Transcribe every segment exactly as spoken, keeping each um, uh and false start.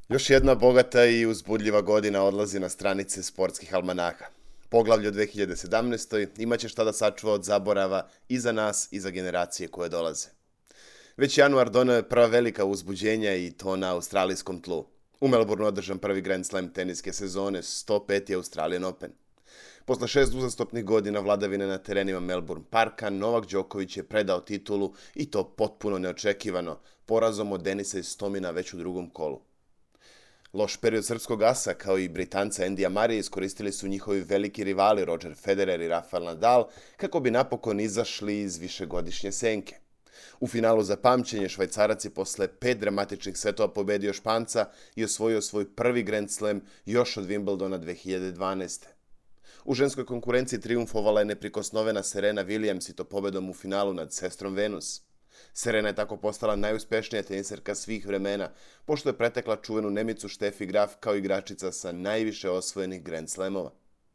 Još jedna bogata i uzbudljiva godina odlazi na stranice sportskih almanaha. Poglavlje u dve hiljade sedamnaestoj imaće šta da sačuva od zaborava i za nas i za generacije koje dolaze. Već januar doneo je prva velika uzbuđenja i to na australijskom tlu. U Melbourneu održan prvi Grand Slam teniske sezone, sto peti Australian Open. Posle šest uzastopnih godina vladavine na terenima Melbourne Parka, Novak Đoković je predao titulu i to potpuno neočekivano, porazom od Denisa Istomina već u drugom kolu. Loš period srpskog asa, kao i Britanca Endija Marija, iskoristili su njihovi veliki rivali Roger Federer i Rafael Nadal kako bi napokon izašli iz višegodišnje senke. U finalu za pamćenje Švajcarac je posle pet dramatičnih setova pobedio Španca i osvojio svoj prvi Grand Slam još od Wimbledona dve hiljade dvanaeste. U ženskoj konkurenciji trijumfovala je neprikosnovena Serena Williams i to pobedom u finalu nad sestrom Venus. Serena je tako postala najuspešnija teniserka svih vremena, pošto je pretekla čuvenu Nemicu Steffi Graf kao igračica sa najviše osvojenih Grand Slamova.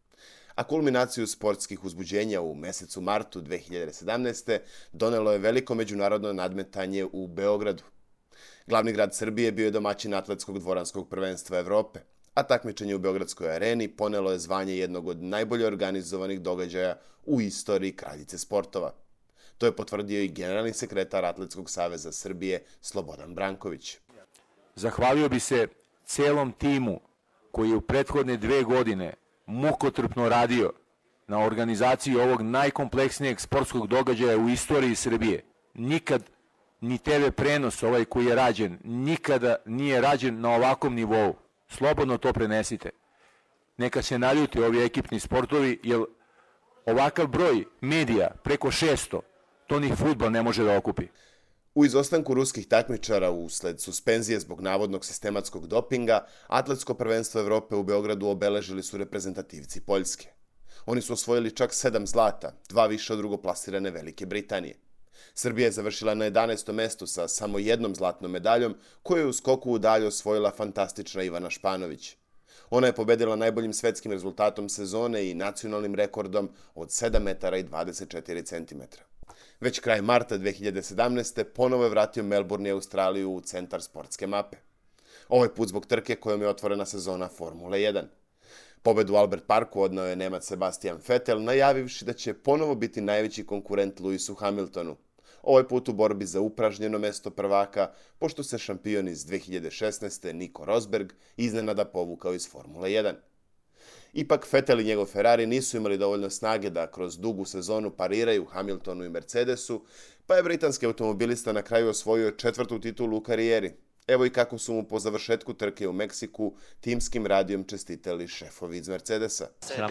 A kulminaciju sportskih uzbuđenja u mesecu martu dve hiljade sedamnaeste. donelo je veliko međunarodno nadmetanje u Beogradu. Glavni grad Srbije bio je domaćin atletskog dvoranskog prvenstva Evrope, a takmičenje u Beogradskoj areni ponelo je zvanje jednog od najbolje organizovanih događaja u istoriji kraljice sportova. To je potvrdio i generalni sekretar Atletskog saveza Srbije Slobodan Branković. Zahvalio bi se celom timu koji je u prethodne dve godine mukotrpno radio na organizaciji ovog najkompleksnijeg sportskog događaja u istoriji Srbije. Nikad ni te ve prenos ovaj koji je rađen, nikada nije rađen na ovakvom nivou. Slobodno to prenesite. Neka se naljuti ovi ekipni sportovi, jer ovakav broj medija, preko šesto, to ni fudbal ne može da okupi. U izostanku ruskih takmičara usled suspenzije zbog navodnog sistematskog dopinga, Atletsko prvenstvo Evrope u Beogradu obeležili su reprezentativci Poljske. Oni su osvojili čak sedam zlata, dva više od drugoplasirane Velike Britanije. Srbija je završila na jedanaestom mestu sa samo jednom zlatnom medaljom, koju je u skoku u dalje osvojila fantastična Ivana Španović. Ona je pobedila najboljim svetskim rezultatom sezone i nacionalnim rekordom od sedam metara i dvadeset četiri centimetra. Već kraj marta dve hiljade sedamnaeste. ponovo je vratio Melbourne i Australiju u centar sportske mape. Ovaj put zbog trke kojom je otvorena sezona Formule jedan. Pobedu u Albert Parku odneo je Nemac Sebastian Vettel, najavivši da će ponovo biti najveći konkurent Lewisu Hamiltonu. Ovaj put u borbi za upražnjeno mesto prvaka, pošto se šampion iz dve hiljade šesnaeste. Nico Rosberg iznenada povukao iz Formule jedan. Ipak Vettel i njegov Ferrari nisu imali dovoljno snage da kroz dugu sezonu pariraju Hamiltonu i Mercedesu, pa je britanski automobilista na kraju osvojio četvrtu titulu u karijeri. Evo i kako su mu po završetku trke u Meksiku timskim radijom čestitali šefovi iz Mercedesa.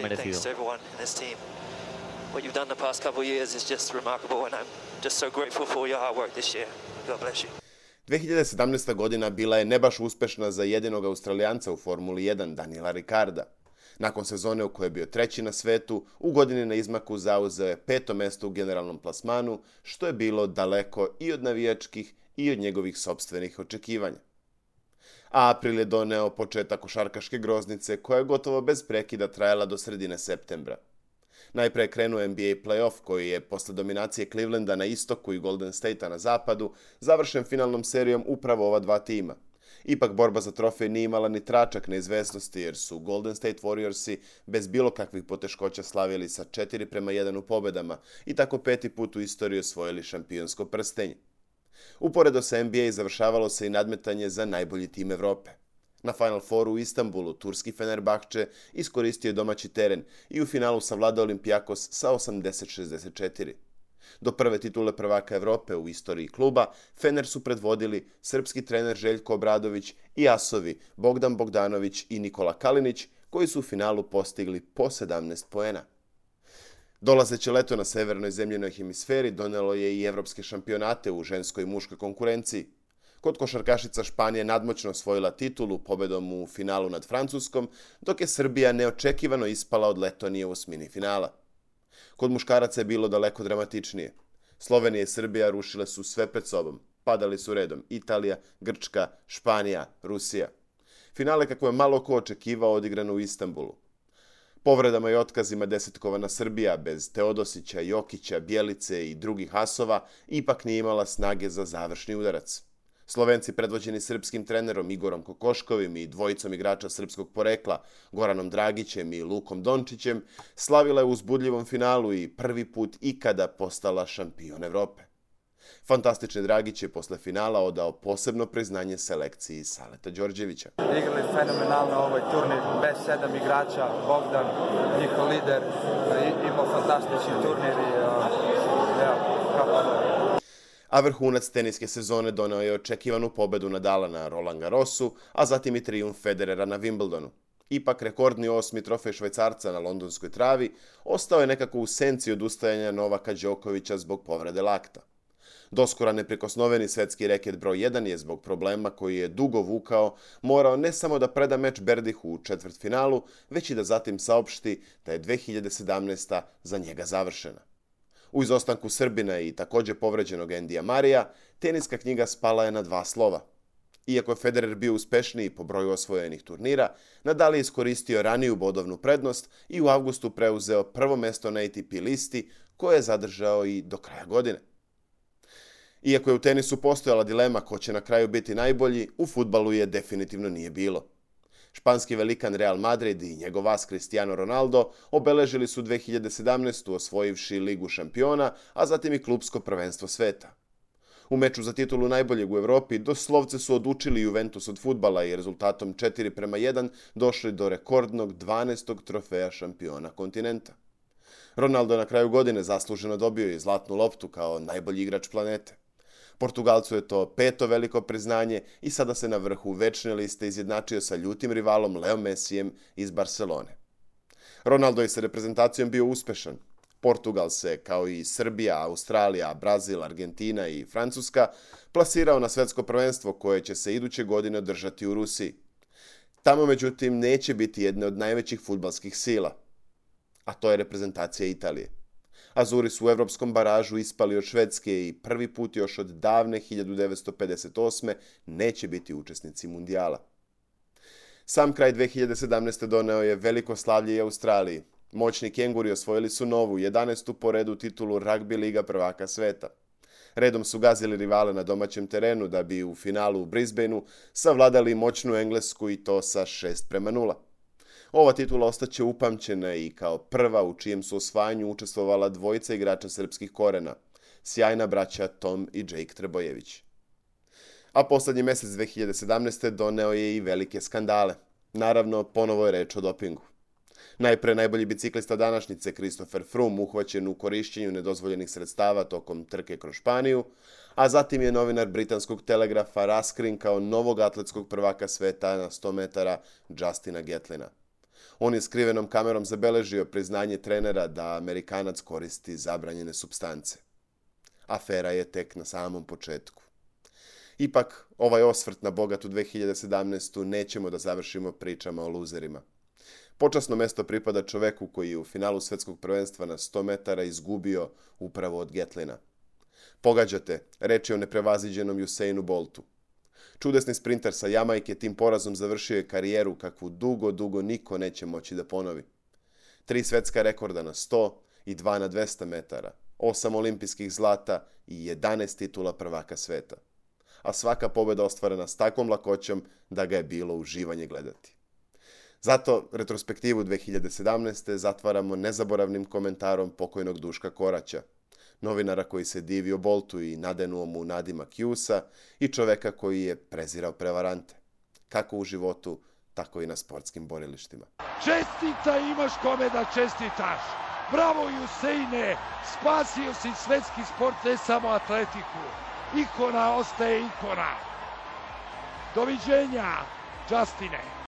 What you've done the past couple of years is just remarkable and I'm just so grateful for your hard work this year. God bless you. dve hiljade sedamnaesta. godina bila je ne baš uspešna za jedinog Australijanca u Formuli jedan, Daniela Ricarda. Nakon sezone u kojoj je bio treći na svetu, u godini na izmaku zauzeo je peto mesto u generalnom plasmanu, što je bilo daleko i od navijačkih i od njegovih sopstvenih očekivanja. A april je doneo početak košarkaške groznice koja je gotovo bez prekida trajala do sredine septembra. Najpre je krenuo N B A play-off koji je posle dominacije Clevelanda na istoku i Golden State-a na zapadu završen finalnom serijom upravo ova dva tima. Ipak borba za trofej nije imala ni tračak neizvesnosti jer su Golden State Warriorsi bez bilo kakvih poteškoća slavili sa četiri prema jedan u pobedama i tako peti put u istoriji osvojili šampionsko prstenje. Uporedo sa N B A završavalo se i nadmetanje za najbolji tim Evrope. Na Final Fouru u Istanbulu turski Fenerbahče iskoristio je domaći teren i u finalu savladao Olympiakos sa osamdeset šezdeset četiri. Do prve titule prvaka Evrope u istoriji kluba, Fener su predvodili srpski trener Željko Obradović i asovi Bogdan Bogdanović i Nikola Kalinić, koji su u finalu postigli po sedamnaest poena. Dolazeće leto na severnoj zemljenoj hemisferi donelo je i evropske šampionate u ženskoj i muškoj konkurenciji. Kod košarkašica Španija nadmoćno osvojila titulu pobedom u finalu nad Francuskom, dok je Srbija neočekivano ispala od Letonije u osmini finala. Kod muškaraca je bilo daleko dramatičnije. Slovenija i Srbija rušile su sve pred sobom. Padali su redom Italija, Grčka, Španija, Rusija. Finale kako je malo ko očekivao odigrano u Istanbulu. Povredama i otkazima desetkovana Srbija bez Teodosića, Jokića, Bjelice i drugih asova ipak nije imala snage za završni udarac. Slovenci predvođeni srpskim trenerom Igorom Kokoškovim i dvojicom igrača srpskog porekla Goranom Dragićem i Lukom Dončićem slavila je u uzbudljivom finalu i prvi put ikada postala šampion Evrope. Fantastični Dragić je posle finala odao posebno priznanje selekciji Saleta Đorđevića. Igrali fenomenalno ovaj turnir, bez sedam igrača, Bogdan, njihov lider, imao fantastični turnir i evo, kako. A vrhunac teniske sezone doneo je očekivanu pobedu Nadala na Roland Garrosu, a zatim i trijumf Federera na Wimbledonu. Ipak rekordni osmi trofej Švajcarca na londonskoj travi ostao je nekako u senci odustajanja Novaka Đokovića zbog povrede lakta. Doskora neprikosnoveni svetski reket broj jedan je zbog problema koji je dugo vukao morao ne samo da preda meč Berdihu u četvrtfinalu, već i da zatim saopšti da je dve hiljade sedamnaesta. za njega završena. U izostanku Srbina i takođe povređenog Endija Marija, teniska knjiga spala je na dva slova. Iako je Federer bio uspešniji po broju osvojenih turnira, Nadal je iskoristio raniju bodovnu prednost i u avgustu preuzeo prvo mesto na A T P listi, koje je zadržao i do kraja godine. Iako je u tenisu postojala dilema ko će na kraju biti najbolji, u fudbalu je definitivno nije bilo. Španski velikan Real Madrid i njegov as Cristiano Ronaldo obeležili su dve hiljade sedamnaestu. osvojivši Ligu šampiona, a zatim i klupsko prvenstvo sveta. U meču za titulu najboljeg u Evropi doslovce su odučili Juventus od fudbala i rezultatom četiri prema jedan došli do rekordnog dvanaestog trofeja šampiona kontinenta. Ronaldo na kraju godine zasluženo dobio i zlatnu loptu kao najbolji igrač planete. Portugalcu je to peto veliko priznanje i sada se na vrhu večne liste izjednačio sa ljutim rivalom Leo Messijem iz Barcelone. Ronaldo je sa reprezentacijom bio uspešan. Portugal se, kao i Srbija, Australija, Brazil, Argentina i Francuska, plasirao na svetsko prvenstvo koje će se iduće godine održati u Rusiji. Tamo, međutim, neće biti jedne od najvećih fudbalskih sila, a to je reprezentacija Italije. Azuri su u evropskom baražu ispali od Švedske i prvi put još od davne hiljadu devetsto pedeset osme. neće biti učesnici mundijala. Sam kraj dve hiljade sedamnaeste. doneo je veliko slavlje i Australiji. Moćni kenguri osvojili su novu, jedanaestu po redu titulu Rugby liga prvaka sveta. Redom su gazili rivale na domaćem terenu da bi u finalu u Brisbaneu savladali moćnu Englesku i to sa šest prema nula. Ova titula ostaće upamćena i kao prva u čijem su osvajanju učestvovala dvojica igrača srpskih korena, sjajna braća Tom i Jake Trebojević. A poslednji mesec dve hiljade sedamnaeste. doneo je i velike skandale. Naravno, ponovo je reč o dopingu. Najpre najbolji biciklista današnjice Christopher Froome uhvaćen u korišćenju nedozvoljenih sredstava tokom trke kroz Španiju, a zatim je novinar britanskog Telegrafa raskrinkao novog atletskog prvaka sveta na sto metara Justina Gatlina. On je skrivenom kamerom zabeležio priznanje trenera da Amerikanac koristi zabranjene supstance. Afera je tek na samom početku. Ipak, ovaj osvrt na bogatu dve hiljade sedamnaestu. nećemo da završimo pričama o luzerima. Počasno mesto pripada čoveku koji je u finalu svetskog prvenstva na sto metara izgubio upravo od Gatlina. Pogađate, reč je o neprevaziđenom Usainu Boltu. Čudesni sprinter sa Jamajke tim porazom završio je karijeru kakvu dugo, dugo niko neće moći da ponovi. Tri svetska rekorda na sto i dva na dvesta metara, osam olimpijskih zlata i jedanaest titula prvaka sveta. A svaka pobeda ostvarena s takvom lakoćom da ga je bilo uživanje gledati. Zato retrospektivu dve hiljade sedamnaeste. zatvaramo nezaboravnim komentarom pokojnog Duška Koraća, novinara koji se divio Boltu i nadenuo mu nadimak Hughesa i čoveka koji je prezirao prevarante, kako u životu, tako i na sportskim borilištima. Čestita, imaš kome da čestitaš. Bravo Usaine, spasio si svetski sport, ne samo atletiku. Ikona ostaje ikona. Doviđenja, Justine.